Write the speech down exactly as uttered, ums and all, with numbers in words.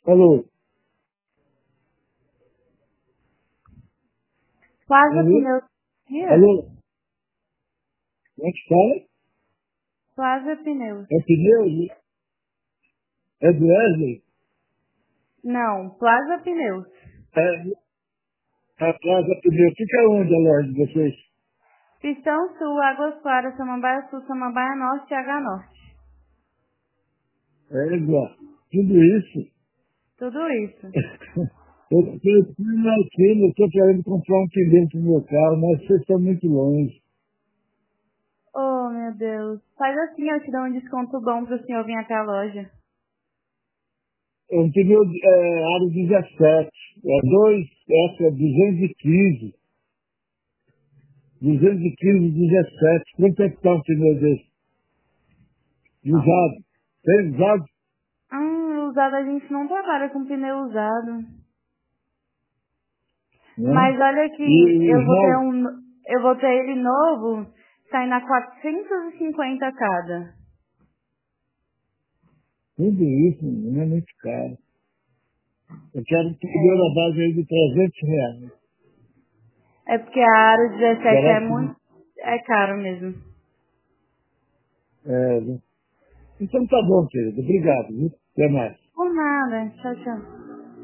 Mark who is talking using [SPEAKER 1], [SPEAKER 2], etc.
[SPEAKER 1] Alô?
[SPEAKER 2] Plaza
[SPEAKER 1] Alô?
[SPEAKER 2] Pneus. Dias.
[SPEAKER 1] Alô? Como é que fala?
[SPEAKER 2] Plaza Pneus.
[SPEAKER 1] É pneu? É do Wesley?
[SPEAKER 2] Não, Plaza Pneus.
[SPEAKER 1] É a Plaza Pneu. Fica onde a loja de vocês?
[SPEAKER 2] Pistão Sul, Águas Claras, Samambaia Sul, Samambaia Norte e H Norte.
[SPEAKER 1] É igual. Tudo isso.
[SPEAKER 2] Tudo isso.
[SPEAKER 1] Eu estou aqui, eu estou querendo comprar um pneu para o meu carro, mas vocês estão muito longe.
[SPEAKER 2] Oh, meu Deus. Faz assim, eu te dou um desconto bom pro senhor vir até a loja.
[SPEAKER 1] É um pneu é, aro dezessete. É dois, essa é duzentos e quinze. duzentos e quinze, dezessete. Quanto é que está um pneu desse?
[SPEAKER 2] Ah,
[SPEAKER 1] Usado. Tem usado?
[SPEAKER 2] hum, usado a gente não trabalha com pneu usado.
[SPEAKER 1] Não?
[SPEAKER 2] Mas olha aqui,
[SPEAKER 1] E
[SPEAKER 2] eu
[SPEAKER 1] os
[SPEAKER 2] vou ter
[SPEAKER 1] novos?
[SPEAKER 2] um, eu vou ter ele novo, saindo a quatrocentos e cinquenta cada.
[SPEAKER 1] Tudo isso, não é muito caro. Eu quero um pneu
[SPEAKER 2] É.
[SPEAKER 1] na base aí de trezentos reais.
[SPEAKER 2] É porque a Aro dezessete é
[SPEAKER 1] Barato, né?
[SPEAKER 2] muito, é caro mesmo.
[SPEAKER 1] É, né? Então tá bom, querido. Obrigado, viu? Até mais.
[SPEAKER 2] Por nada. Tchau, tchau.